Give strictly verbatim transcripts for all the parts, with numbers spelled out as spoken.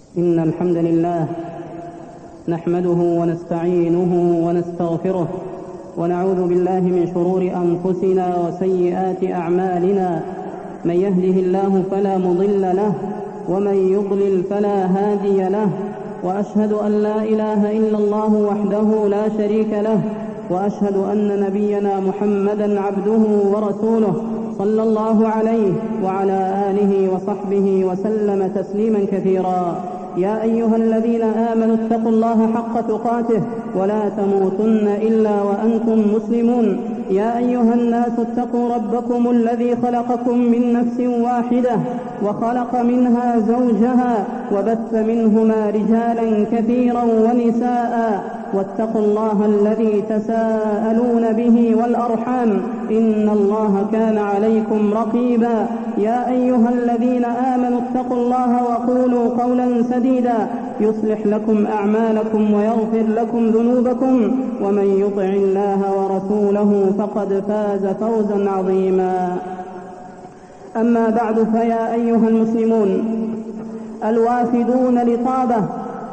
إن الحمد لله نحمده ونستعينه ونستغفره ونعوذ بالله من شرور أنفسنا وسيئات أعمالنا. من يهده الله فلا مضل له ومن يضلل فلا هادي له، وأشهد أن لا إله إلا الله وحده لا شريك له، وأشهد أن نبينا محمدا عبده ورسوله صلى الله عليه وعلى آله وصحبه وسلم تسليما كثيرا. يا أيها الذين آمنوا اتقوا الله حق تقاته ولا تموتن إلا وأنتم مسلمون. يا أيها الناس اتقوا ربكم الذي خلقكم من نفس واحدة وخلق منها زوجها وبث منهما رجالا كثيرا ونساء، واتقوا الله الذي تساءلون به والأرحام إن الله كان عليكم رقيبا. يا أيها الذين آمنوا اتقوا الله وقولوا قولا سديدا يصلح لكم أعمالكم ويغفر لكم ذنوبكم، ومن يطع الله ورسوله فقد فاز فوزا عظيما. أما بعد، فيا أيها المسلمون الوافدون لطابة،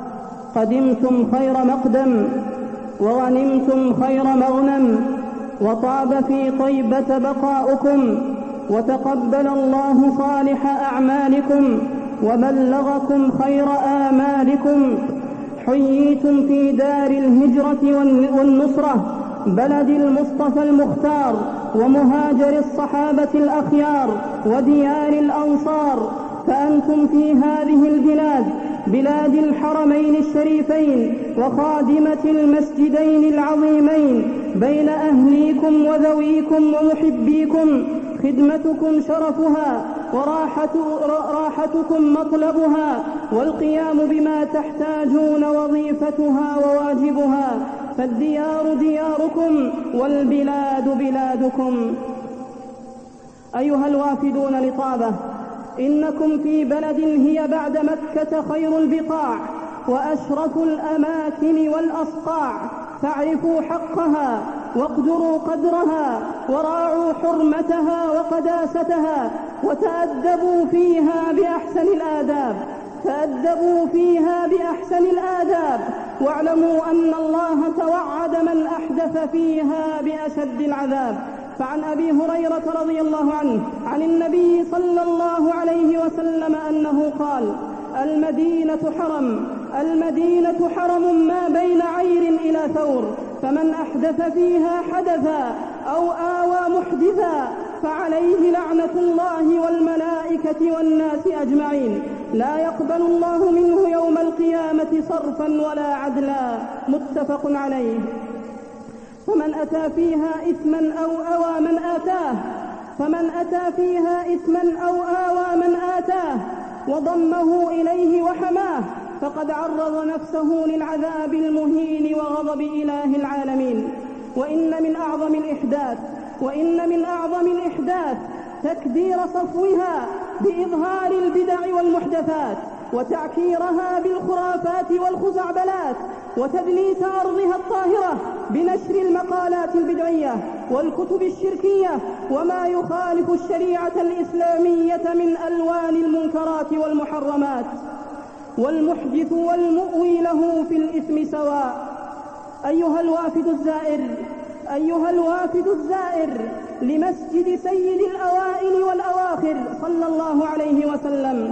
قدمتم خير مقدم وغنمتم خير مغنم، وطاب في طيبة بقاؤكم، وتقبل الله صالح أعمالكم وبلغكم خير آمالكم. حييتم في دار الهجرة والنصرة، بلد المصطفى المختار ومهاجر الصحابة الأخيار وديار الأنصار، فأنتم في هذه البلاد بلاد الحرمين الشريفين وخادمة المسجدين العظيمين، بين أهليكم وذويكم ومحبيكم. خدمتكم شرفها وراحة راحتكم مطلبها، والقيام بما تحتاجون وظيفتها وواجبها. فالديار دياركم والبلاد بلادكم. أيها الوافدون لطابة، إنكم في بلد هي بعد مكة خير البقاع وأشرف الأماكن والأصقاع، فاعرفوا حقها واقدروا قدرها وراعوا حرمتها وقداستها، وتأدبوا فيها بأحسن الآداب تأدبوا فيها بأحسن الآداب واعلموا أن الله توعد من أحدث فيها بأشد العذاب. فعن أبي هريرة رضي الله عنه عن النبي صلى الله عليه وسلم أنه قال: المدينة حرم المدينة حرم ما بين عير إلى ثور، فمن أحدث فيها حدثا أو آوى محدثا فعليه لعنة الله والملائكة والناس أجمعين، لا يقبل الله منه يوم القيامة صرفا ولا عدلا. متفق عليه. فمن أتى فيها إثما أو آوى من آتاه فمن أتى فيها إثما أو آوى من آتاه وضمه إليه وحماه فقد عرض نفسه للعذاب المهين وغضب إله العالمين. وإن من أعظم الإحداث وإن من أعظم الإحداث تكدير صفوها بإظهار البدع والمحدثات، وتعكيرها بالخرافات والخزعبلات، وتدليس أرضها الطاهرة بنشر المقالات البدعية والكتب الشركية وما يخالف الشريعة الإسلامية من ألوان المنكرات والمحرمات. والمحدث والمؤوي له في الإثم سواء. أيها الوافد الزائر أيها الوافد الزائر لمسجد سيد الأوائل والأواخر صلى الله عليه وسلم،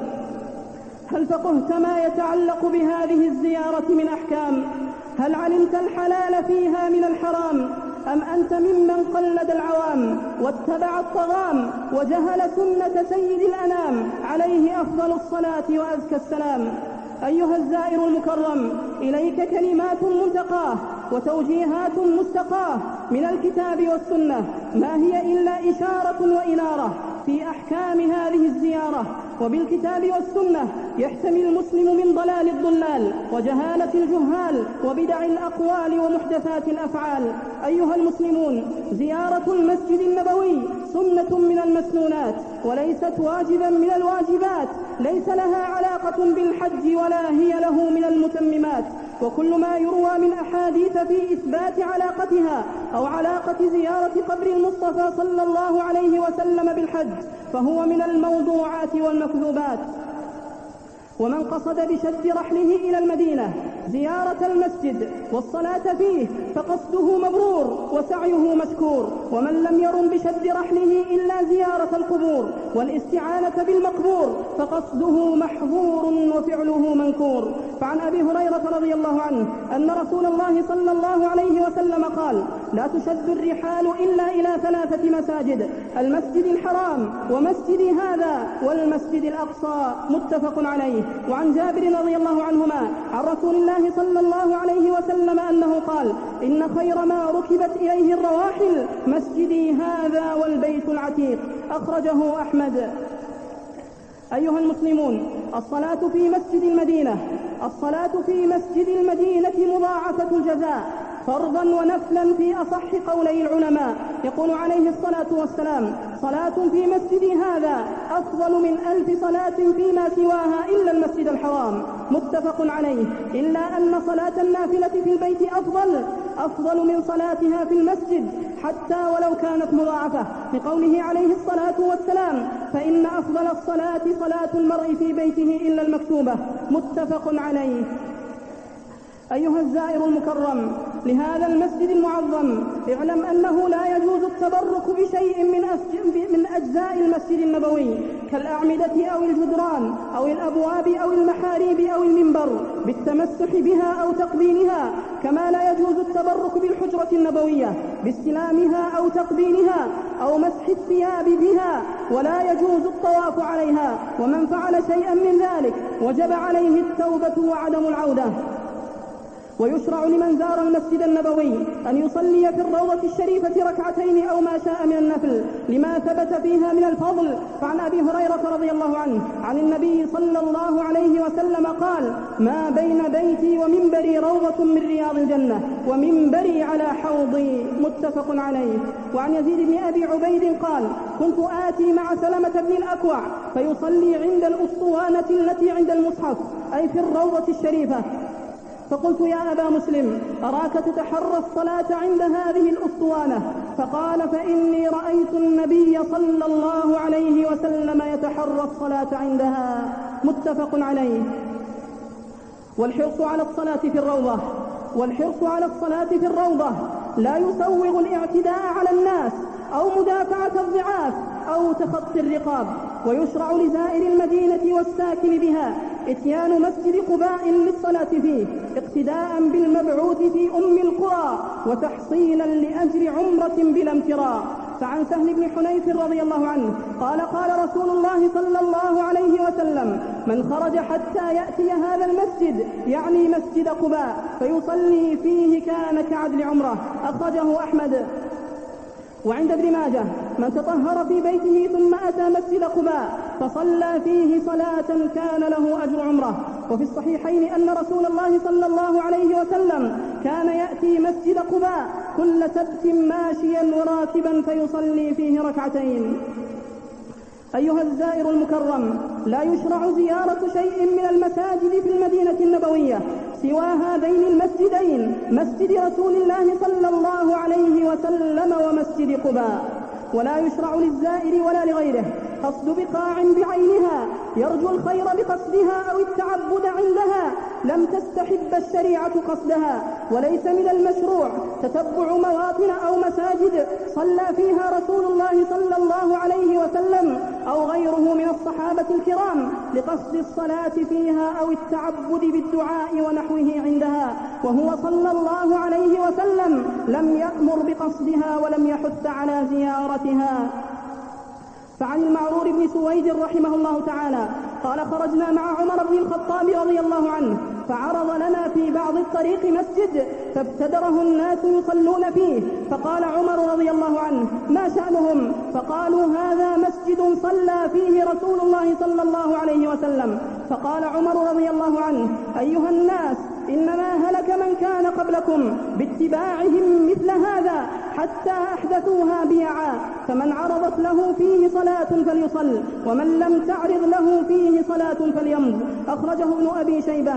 هل فقهت ما يتعلق بهذه الزيارة من أحكام؟ هل علمت الحلال فيها من الحرام؟ أم أنت ممن قلد العوام واتبع الطغام وجهل سنة سيد الأنام عليه أفضل الصلاة وأزكى السلام؟ أيها الزائر المكرم، إليك كلمات منتقاه وتوجيهات مستقاه من الكتاب والسنة، ما هي إلا إشارة وإنارة في أحكام هذه الزيارة. وبالكتاب والسنة يحتمي المسلم من ضلال الضلال وجهالة الجهال وبدع الأقوال ومحدثات الأفعال. أيها المسلمون، زيارة المسجد النبوي سنة من المسنونات وليست واجبا من الواجبات، ليس لها علاقة بالحج ولا هي له من المتممات. وكل ما يروى من أحاديث في إثبات علاقتها أو علاقة زيارة قبر المصطفى صلى الله عليه وسلم بالحج فهو من الموضوعات والمكذوبات. ومن قصد بشد رحله إلى المدينة زيارة المسجد والصلاة فيه فقصده مبرور وسعيه مشكور، ومن لم يرم بشد رحله إلا زيارة القبور والاستعانة بالمقبور فقصده محظور وفعله منكور. فعن أبي هريرة رضي الله عنه أن رسول الله صلى الله عليه وسلم قال: لا تشد الرحال إلا إلى ثلاثة مساجد: المسجد الحرام ومسجد هذا والمسجد الأقصى، متفق عليه. وعن جابر رضي الله عنهما عن رسول الله صلى الله عليه وسلم أنه قال: إن خير ما ركبت إليه الرواحل مسجدي هذا والبيت العتيق، أخرجه أحمد. أيها المسلمون، الصلاة في مسجد المدينة الصلاة في مسجد المدينة مضاعفة الجزاء فرضا ونفلا في أصح قولي العلماء. يقول عليه الصلاة والسلام: صلاة في مسجد هذا أفضل من ألف صلاة فيما سواها إلا المسجد الحرام، متفق عليه. إلا أن صلاة النافلة في البيت أفضل أفضل من صلاتها في المسجد حتى ولو كانت مضاعفة، لقوله عليه الصلاة والسلام: فإن أفضل الصلاة صلاة المرء في بيته إلا المكتوبة، متفق عليه. أيها الزائر المكرم لهذا المسجد المعظم، اعلم أنه لا يجوز التبرك بشيء من أجزاء المسجد النبوي كالأعمدة أو الجدران أو الأبواب أو المحاريب أو المنبر بالتمسح بها أو تقبيلها، كما لا يجوز التبرك بالحجرة النبوية باستلامها أو تقبيلها أو مسح الثياب بها، ولا يجوز الطواف عليها. ومن فعل شيئا من ذلك وجب عليه التوبة وعدم العودة. ويشرع لمن زار المسجد النبوي أن يصلي في الروضة الشريفة ركعتين أو ما شاء من النفل لما ثبت فيها من الفضل. فعن أبي هريرة رضي الله عنه عن النبي صلى الله عليه وسلم قال: ما بين بيتي ومنبري روضة من رياض الجنة ومنبري على حوضي، متفق عليه. وعن يزيد بن أبي عبيد قال: كنت آتي مع سلمة بن الأكوع فيصلي عند الأسطوانة التي عند المصحف، أي في الروضة الشريفة، فقلت: يا أبا مسلم، أراك تتحرى الصلاة عند هذه الأسطوانة. فقال: فإني رأيت النبي صلى الله عليه وسلم يتحرى الصلاة عندها، متفق عليه. والحرص على الصلاة في الروضة والحرص على الصلاة في الروضة لا يسوغ الاعتداء على الناس أو مدافعة الضعاف أو تخطي الرقاب. ويشرع لزائر المدينة والساكن بها اتيان مسجد قباء للصلاة فيه اقتداء بالمبعوث في أم القرى وتحصيلا لأجر عمرة بلا امتراء. فعن سهل بن حنيف رضي الله عنه قال: قال رسول الله صلى الله عليه وسلم: من خرج حتى يأتي هذا المسجد، يعني مسجد قباء، فيصلي فيه كان كعدل عمره، أخرجه أحمد. وعند ابن ماجه: من تطهر في بيته ثم أتى مسجد قباء فصلى فيه صلاة كان له أجر عمره. وفي الصحيحين أن رسول الله صلى الله عليه وسلم كان يأتي مسجد قباء كل سبت ماشيا وراكبا فيصلي فيه ركعتين. أيها الزائر المكرم، لا يشرع زيارة شيء من المساجد في المدينة النبوية سوى هذين المسجدين، مسجد رسول الله صلى الله عليه وسلم ومسجد قباء. ولا يشرع للزائر ولا لغيره قصد بقاع بعينها يرجو الخير بقصدها أو التعبد عندها لم تستحب الشريعة قصدها. وليس من المشروع تتبع مواطن أو مساجد صلى فيها رسول الله صلى الله عليه وسلم أو غيره من الصحابة الكرام لقصد الصلاة فيها أو التعبد بالدعاء ونحوه عندها، وهو صلى الله عليه وسلم لم يأمر بقصدها ولم يحث على زيارتها. فعن المعرور بن سويد رحمه الله تعالى قال: خرجنا مع عمر بن الخطاب رضي الله عنه فعرض لنا في بعض الطريق مسجد فابتدره الناس يصلون فيه، فقال عمر رضي الله عنه: ما شأنهم؟ فقالوا: هذا مسجد صلى فيه رسول الله صلى الله عليه وسلم. فقال عمر رضي الله عنه: أيها الناس، إنما هلك من كان قبلكم باتباعهم مثل هذا حتى أحدثوها بيعا، فمن عرضت له فيه صلاة فليصل، ومن لم تعرض له فيه صلاة فليمض، أخرجه ابن أبي شيبة.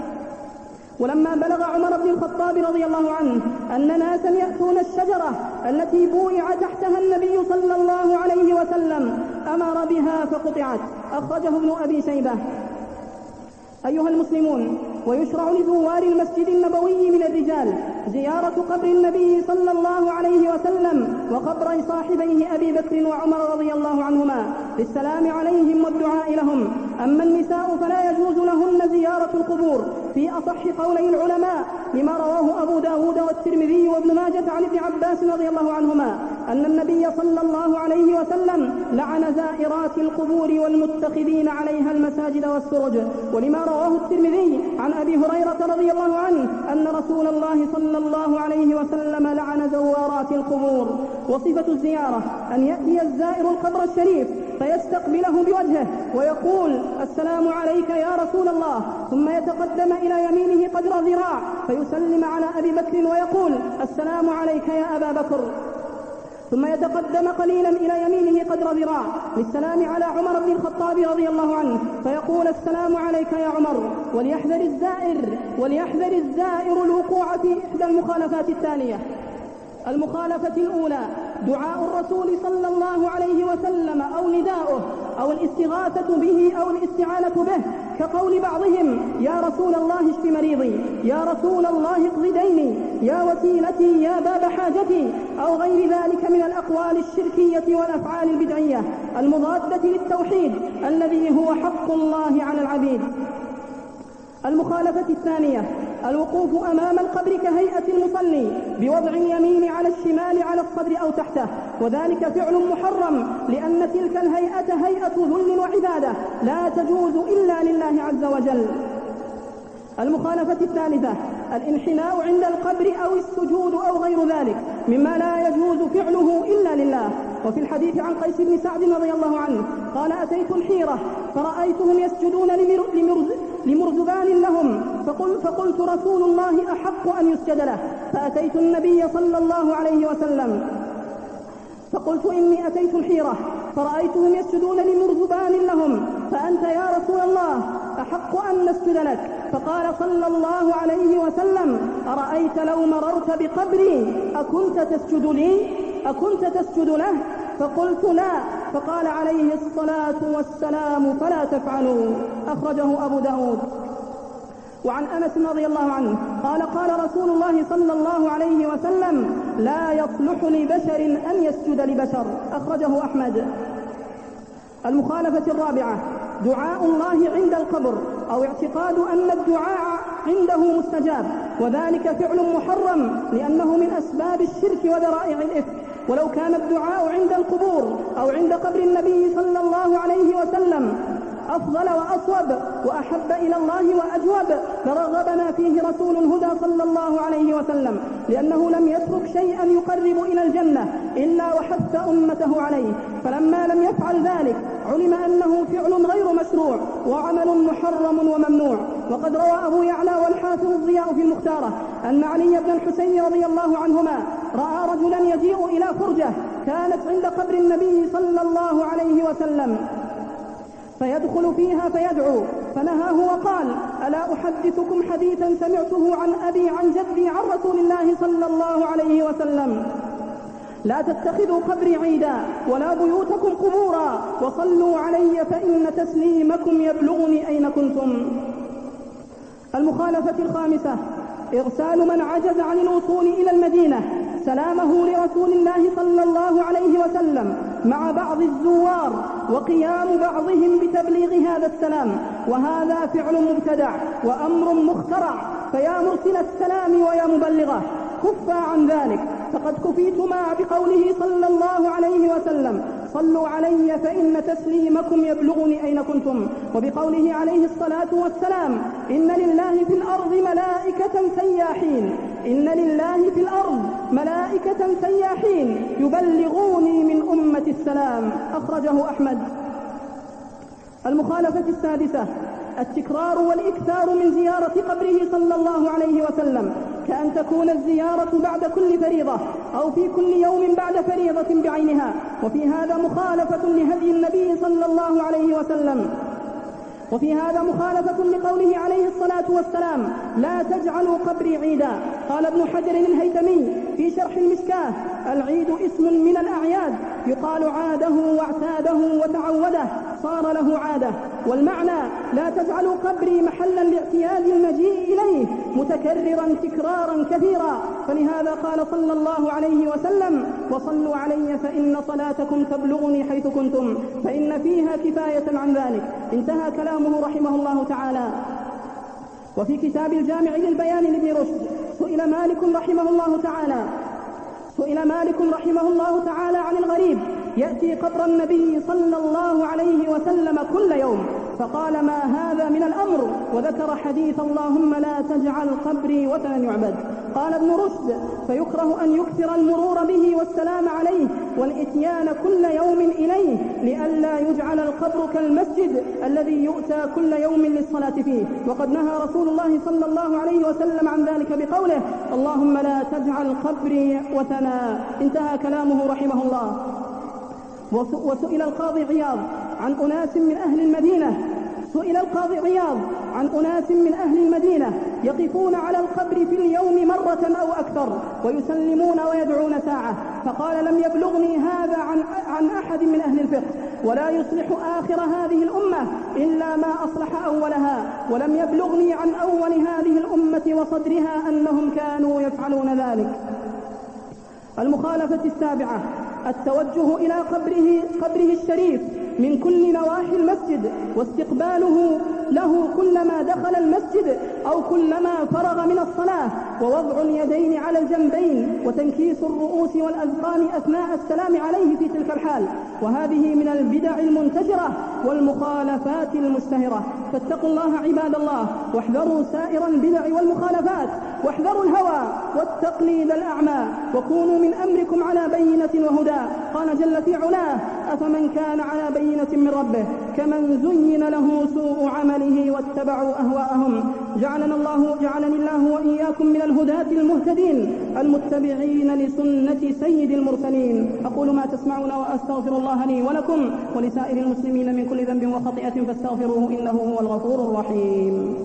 ولما بلغ عمر بن الخطاب رضي الله عنه أن ناسا يأتون الشجرة التي بويع تحتها النبي صلى الله عليه وسلم أمر بها فقطعت، أخرجه ابن أبي شيبة. أيها المسلمون، ويشرع لزوار المسجد النبوي من الرجال زيارة قبر النبي صلى الله عليه وسلم وقبر صاحبيه أبي بكر وعمر رضي الله عنهما للسلام عليهم والدعاء لهم. أما النساء فلا يجوز لهن زيارة القبور في أصح قولي العلماء، لما رواه أبو داود والترمذي وابن ماجة عن ابن عباس رضي الله عنهما أن النبي صلى الله عليه وسلم لعن زائرات القبور والمتخذين عليها المساجد والسرج. ولما رواه الترمذي عن أبي هريرة رضي الله عنه أن رسول الله صلى الله عليه وسلم لعن زوارات القبور. وصفة الزيارة أن يأتي الزائر القبر الشريف فيستقبله بوجهه ويقول السلام عليك يا رسول الله، ثم يتقدم إلى يمينه قدر ذراع فيسلم على أبي بكر ويقول السلام عليك يا أبا بكر، ثم يتقدم قليلا إلى يمينه قدر ذراع للسلام على عمر بن الخطاب رضي الله عنه فيقول السلام عليك يا عمر. وليحذر الزائر وليحذر الزائر الوقوع في إحدى المخالفات التالية. المخالفة الأولى دعاء الرسول صلى الله عليه وسلم أو نداؤه أو الاستغاثة به أو الاستعانة به، كقول بعضهم يا رسول الله اشف مريضي، يا رسول الله اقض ديني، يا وسيلتي، يا باب حاجتي، أو غير ذلك من الأقوال الشركية والأفعال البدعية المضادة للتوحيد الذي هو حق الله على العبيد. المخالفة الثانية الوقوف أمام القبر كهيئة المصلي بوضع اليمين على الشمال على الصدر أو تحته، وذلك فعل محرم لأن تلك الهيئة هيئة ذل وعبادة لا تجوز إلا لله عز وجل. المخالفة الثالثة الانحناء عند القبر أو السجود أو غير ذلك مما لا يجوز فعله إلا لله. وفي الحديث عن قيس بن سعد رضي الله عنه قال أتيت الحيرة فرأيتهم يسجدون لمرز لمرزبان لهم فقل فقلت رسول الله أحق أن يسجد له، فأتيت النبي صلى الله عليه وسلم فقلت إني أتيت الحيرة فرأيتهم يسجدون لمرزبان لهم فأنت يا رسول الله أحق أن نسجد لك. فقال صلى الله عليه وسلم أرأيت لو مررت بقبري أكنت تسجد لي أكنت تسجد له؟ فقلت لا. فقال عليه الصلاة والسلام فلا تفعلوا. أخرجه أبو داود. وعن أنس رضي الله عنه قال قال رسول الله صلى الله عليه وسلم لا يصلح لبشر أن يسجد لبشر. أخرجه أحمد. المخالفة الرابعة دعاء الله عند القبر أو اعتقاد أن الدعاء عنده مستجاب، وذلك فعل محرم لأنه من أسباب الشرك وذرائع الإثم. ولو كان الدعاء عند القبور أو عند قبر النبي صلى الله عليه وسلم أفضل وأصوب وأحب إلى الله وأجوب لرغبنا فيه رسول الهدى صلى الله عليه وسلم، لأنه لم يترك شيئا يقرب إلى الجنة إلا وحث أمته عليه. فلما لم يفعل ذلك علم أنه فعل غير مشروع وعمل محرم وممنوع. وقد روى أبو يعلى والحافظ الضياء في المختارة أن علي بن الحسين رضي الله عنهما رأى رجلا يجيء إلى فرجة كانت عند قبر النبي صلى الله عليه وسلم فيدخل فيها فيدعو، فنهاه وقال ألا أحدثكم حديثا سمعته عن أبي عن جدي عن رسول الله صلى الله عليه وسلم لا تتخذوا قبري عيدا ولا بيوتكم قبورا وصلوا علي فإن تسليمكم يبلغني أين كنتم. المخالفة الخامسة إرسال من عجز عن الوصول إلى المدينة سلامه لرسول الله صلى الله عليه وسلم مع بعض الزوار وقيام بعضهم بتبليغ هذا السلام، وهذا فعل مبتدع وأمر مخترع. فيا مرسل السلام ويا مبلغه كفا عن ذلك، فقد كفيتما بقوله صلى الله عليه وسلم صلوا علي فإن تسليمكم يبلغني أين كنتم، وبقوله عليه الصلاة والسلام إن لله في الأرض ملائكة سياحين إن لله في الأرض ملائكة سياحين يبلغوني من أمة السلام. أخرجه أحمد. المخالفة السادسة التكرار والإكثار من زيارة قبره صلى الله عليه وسلم، كأن تكون الزيارة بعد كل فريضة أو في كل يوم بعد فريضة بعينها، وفي هذا مخالفة لهدي النبي صلى الله عليه وسلم. وفي هذا مخالفة لقوله عليه الصلاة والسلام: لا تجعلوا قبري عيدا. قال ابن حجر الهيثمي في شرح المشكاة: العيد اسم من الأعياد يقال عاده واعتاده وتعوده، صار له عادة. والمعنى: لا تجعلوا قبري محلا لاعتياد المجيء إليه متكررا تكرارا كثيرا. فلهذا قال صلى الله عليه وسلم: وصلوا علي فإن صلاتكم تبلغني حيث كنتم، فإن فيها كفاية عن ذلك. انتهى كلامه رحمه الله تعالى. وفي كتاب الجامع للبيان لابن رشد سئل مالك رحمه الله تعالى سئل مالك رحمه الله تعالى عن الغريب يأتي قبر النبي صلى الله عليه وسلم كل يوم، فقال: ما هذا من الأمر؟ وذكر حديث: اللهم لا تجعل قبري وثنا يعبد. قال ابن رشد: فيكره أن يكثر المرور به والسلام عليه والإتيان كل يوم إليه، لئلا يجعل القبر كالمسجد الذي يؤتى كل يوم للصلاة فيه. وقد نهى رسول الله صلى الله عليه وسلم عن ذلك بقوله: اللهم لا تجعل قبري وثنا. انتهى كلامه رحمه الله. وسئل القاضي عياض عن أناس من أهل المدينة سئل القاضي عياض عن أناس من أهل المدينة يقفون على القبر في اليوم مرة أو أكثر ويسلمون ويدعون ساعة، فقال: لم يبلغني هذا عن, عن أحد من أهل الفقه، ولا يصلح آخر هذه الأمة إلا ما أصلح أولها، ولم يبلغني عن أول هذه الأمة وصدرها أنهم كانوا يفعلون ذلك. المخالفة السابعة: التوجه إلى قبره, قبره الشريف من كل نواحي المسجد، واستقباله له كلما دخل المسجد أو كلما فرغ من الصلاة، ووضع اليدين على الجنبين، وتنكيس الرؤوس والأذقان أثناء السلام عليه في تلك الحال. وهذه من البدع المنتشرة والمخالفات المشتهرة. فاتقوا الله عباد الله، واحذروا سائر البدع والمخالفات، واحذروا الهوى والتقليد الأعمى، وكونوا من أمركم على بينة وهدى. قال جل في علاه: أفمن كان على بينة من ربه كمن زين له سوء عمله واتبعوا أهواءهم. جعلنا الله جعلني الله وإياكم من الهداة المهتدين المتبعين لسنة سيد المرسلين. أقول ما تسمعون وأستغفر الله لي ولكم ولسائر المسلمين من كل ذنب وخطيئة فاستغفروه إنه هو الغفور الرحيم.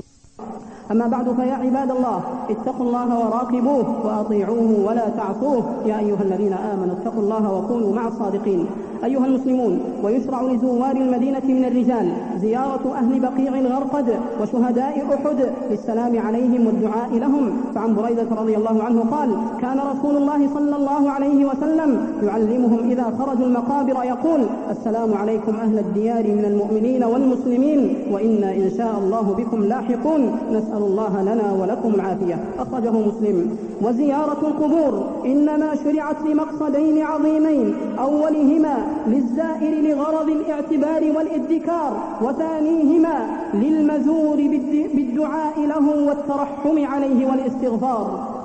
أما بعد، فيا عباد الله، اتقوا الله وراقبوه وأطيعوه ولا تعصوه. يا أيها الذين آمنوا اتقوا الله وكونوا مع الصادقين. أيها المسلمون، ويشرع لزوار المدينة من الرجال زيارة أهل بقيع الغرقد وشهداء أحد للسلام عليهم والدعاء لهم. فعن بريدة رضي الله عنه قال: كان رسول الله صلى الله عليه وسلم يعلمهم إذا خرجوا المقابر يقول: السلام عليكم أهل الديار من المؤمنين والمسلمين، وإنا إن شاء الله بكم لاحقون، نسأل الله لنا ولكم العافية. أخرجه مسلم. وزيارة القبور إنما شرعت لمقصدين عظيمين: أولهما للزائر لغرض الاعتبار والادكار، وثانيهما للمزور بالدعاء له والترحم عليه والاستغفار.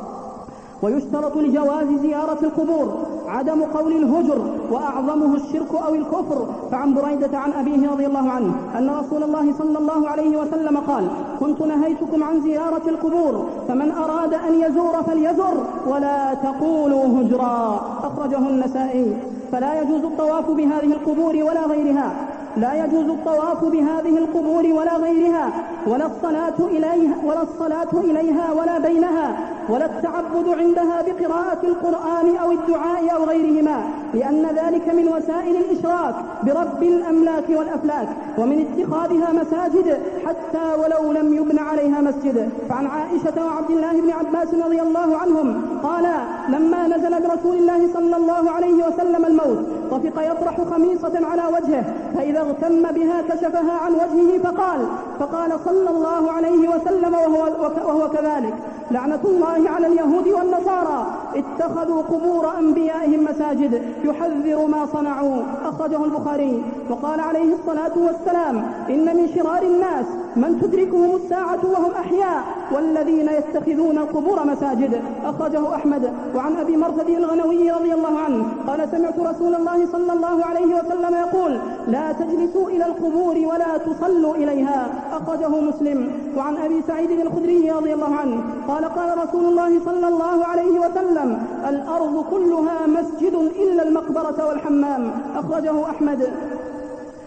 ويشترط لجواز زيارة القبور عدم قول الهجر وأعظمه الشرك أو الكفر. فعن بريدة عن أبيه رضي الله عنه أن رسول الله صلى الله عليه وسلم قال: كنت نهيتكم عن زيارة القبور، فمن أراد أن يزور فليزر ولا تقولوا هجرا. أخرجه النسائي. فلا يجوز الطواف بهذه القبور ولا غيرها لا يجوز الطواف بهذه القبور ولا غيرها، ولا الصلاة إليها ولا الصلاة إليها ولا بينها، ولا التعبد عندها بقراءة القرآن أو الدعاء أو غيرهما، لأن ذلك من وسائل الإشراك برب الأملاك والأفلاك، ومن اتخاذها مساجد حتى ولو لم يبن عليها مسجد. فعن عائشة وعبد الله بن عباس رضي الله عنهم قال: لما نزل برسول الله صلى الله عليه وسلم الموت طفق يطرح خميصة على وجهه، فإذا اغتم بها كشفها عن وجهه فقال فقال صلى الله عليه وسلم وهو, وهو كذلك: لعنة الله على اليهود والنصارى اتخذوا قبور أنبيائهم مساجد يحذر ما صنعوا. أخرجه البخاري. وقال عليه الصلاة والسلام: إن من شرار الناس من تدركهم الساعة وهم أحياء والذين يتخذون القبور مساجد. أخرجه أحمد. وعن أبي مرثد الغنوي رضي الله عنه قال: سمعت رسول الله صلى الله عليه وسلم يقول: لا تجلسوا إلى القبور ولا تصلوا إليها. أخرجه مسلم. وعن أبي سعيد الخدري رضي الله عنه قال: قال رسول الله صلى الله عليه وسلم: الأرض كلها مسجد إلا المقبرة والحمام. أخرجه أحمد.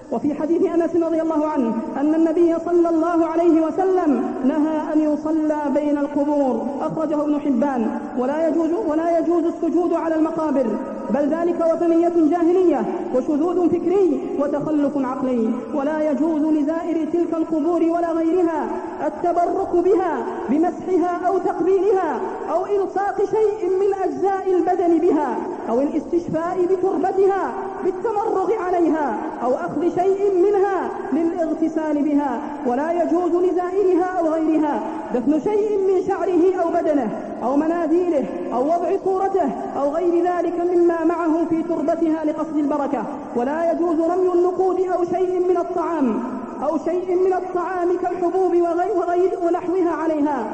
وفي حديث أنس رضي الله عنه أن النبي صلى الله عليه وسلم نهى أن يصلى بين القبور، أخرجه ابن حبان. ولا يجوز, ولا يجوز السجود على المقابر، بل ذلك وثنية جاهلية وشذوذ فكري وتخلف عقلي. ولا يجوز لزائر تلك القبور ولا غيرها التبرك بها بمسحها أو تقبيلها أو إلصاق شيء من أجزاء البدن بها أو الاستشفاء بتربتها بالتمرغ عليها أو أخذ شيء منها للاغتسال بها. ولا يجوز لزائرها أو غيرها دفن شيء من شعره أو بدنه أو مناديله أو وضع صورته أو غير ذلك مما معه في تربتها لقصد البركة. ولا يجوز رمي النقود أو شيء من الطعام أو شيء من الطعام كالحبوب وغير ونحوها عليها.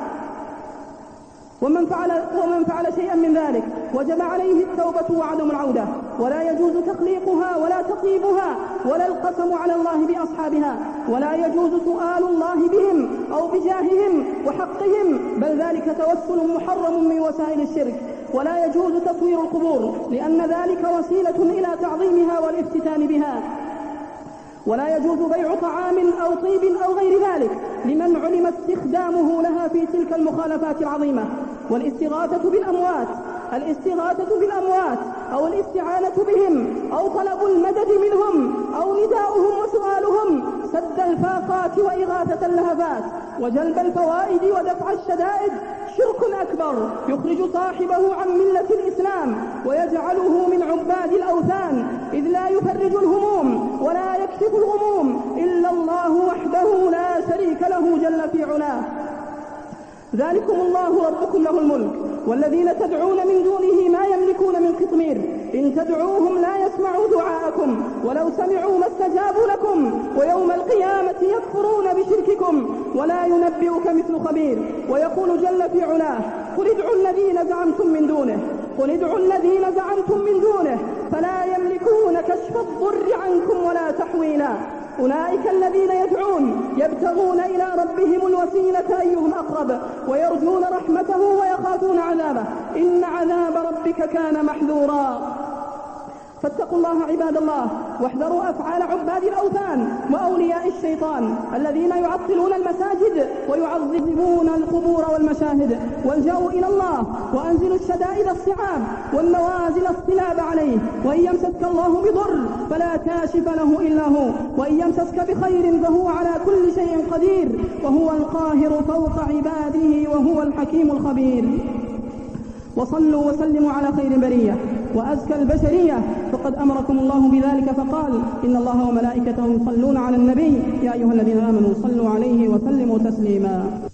ومن فعل, ومن فعل شيئا من ذلك وجب عليه التوبة وعدم العودة. ولا يجوز تخليقها ولا تطيبها ولا القسم على الله بأصحابها. ولا يجوز سؤال الله بهم أو بجاههم وحقهم، بل ذلك توسل محرم من وسائل الشرك. ولا يجوز تصوير القبور، لأن ذلك وسيلة إلى تعظيمها والافتتان بها. ولا يجوز بيع طعام أو طيب أو غير ذلك لمن علم استخدامه لها في تلك المخالفات العظيمة. والاستغاثة بالأموات الاستغاثة بالأموات أو الاستعانة بهم أو طلب المدد منهم أو نداؤهم وسؤالهم سد الفاقات وإغاثة اللهفات وجلب الفوائد ودفع الشدائد شرك أكبر يخرج صاحبه عن ملة الإسلام ويجعله من عباد الأوثان، إذ لا يفرج الهموم ولا يكشف الغموم إلا الله وحده لا شريك له جل في علاه. ذلكم الله ربكم له الملك، والذين تدعون من دونه ما يملكون من قطمير، إن تدعوهم لا يسمعوا دعاءكم ولو سمعوا ما استجابوا لكم، ويوم القيامة يكفرون بشرككم ولا ينبئك مثل خبير. ويقول جل في علاه: قل ادعوا الذين زعمتم من دونه قل ادعوا الذين زعمتم من دونه فلا يملكون كشف الضر عنكم ولا تحويلا. أولئك الذين يدعون يبتغون إلى ربهم الوسيلة أيهم أقرب ويرجون رحمته ويخافون عذابه، إن عذاب ربك كان محذورا. فاتقوا الله عباد الله، واحذروا أفعال عباد الأوثان وأولياء الشيطان الذين يعطلون المساجد ويعظمون القبور والمشاهد. والجأوا إلى الله وأنزلوا الشدائد الصعاب والنوازل الصلاب عليه. وإن يمسسك الله بضر فلا كاشف له إلا هو، وإن يمسسك بخير فهو على كل شيء قدير، وهو القاهر فوق عباده وهو الحكيم الخبير. وصلوا وسلموا على خير برية وأزكى البشرية، فقد أمركم الله بذلك فقال: إن الله وملائكته يصلون على النبي يا أيها الذين آمنوا صلوا عليه وسلموا تسليما.